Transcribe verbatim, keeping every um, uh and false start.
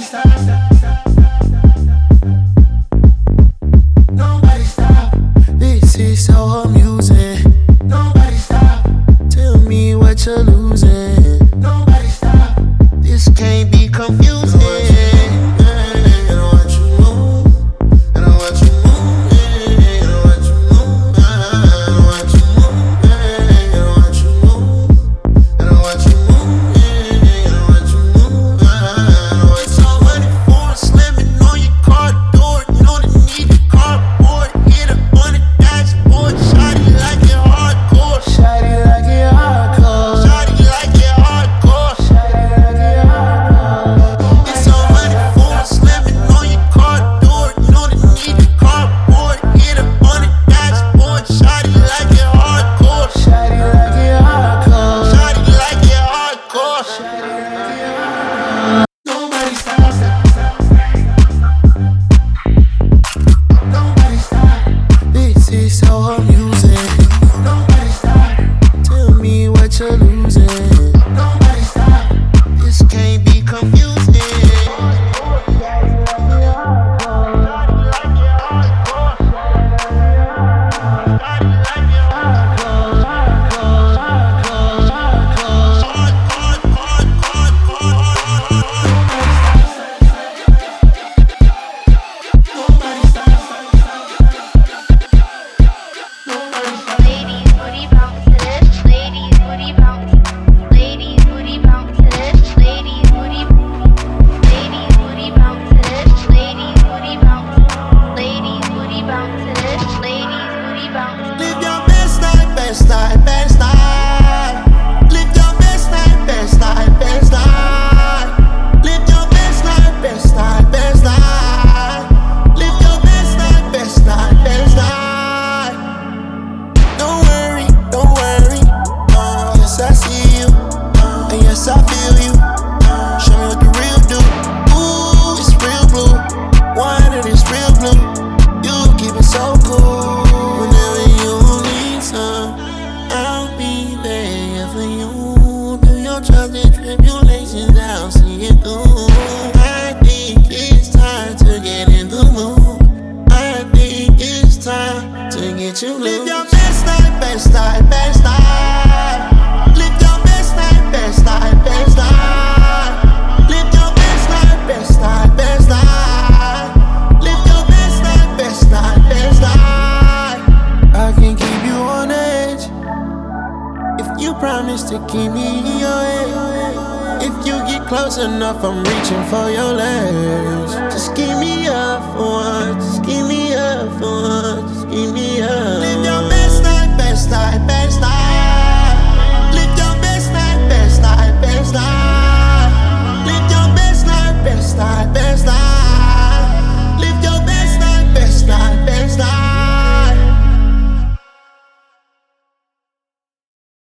Nobody stop. This is so amusing. Nobody stop. Tell me what you're losing. Nobody stop. This can't be confusing. And I watch you move. And I watch you move. And I watch you move. And I watch you move. And I watch you move. And I watch you move. And I watch you move. It's all honey for slamming on your car door. Know the need the cardboard. Hit up on the dashboard. Shawty like it hardcore. Shawty like it hardcore. Shawty like it hardcore. Shawty like it hardcore. It's all honey for slamming on your car door. Know the need the cardboard. Hit up on the dashboard. Shawty like it hardcore. Shawty like it hardcore. Shawty like it hardcore. Shawty like it hardcore. Nobody stops. Nobody stop. This is so amusing. Nobody stop. Tell me what you're losing. Nobody stop. This can't be confusing. Ladies, booty bounce to this. Ladies, booty bounce. Ladies, booty bounce to this. Ladies, booty. Ladies, booty bounce to this. Ladies, booty bounce. Ladies, booty bounce to this. Ladies, booty bounce. Live your best life, best life, best life. Live your best life, best life, best life. Live your best life, best life, best life. Live your best life, best life, best life. Don't worry, don't worry. Uh, yes, I see you. Uh, and yes, I feel you. Uh, show me what the real do. Ooh, it's real blue. Wine and it's real blue. You keep it so cool. Whenever you need some, I'll be there for you. Do your trials and tribulations, I'll see it through. I think it's time to get in the mood. I think it's time to get you loose. Live your best life, best life, best life. Live your best life, best life, best life. Live your best life, best life, best life. Live your best life, best life, best life. I can keep you on edge if you promise to keep me in your head. If you get close enough, I'm reaching for your legs. Just keep me up for once, just keep me up for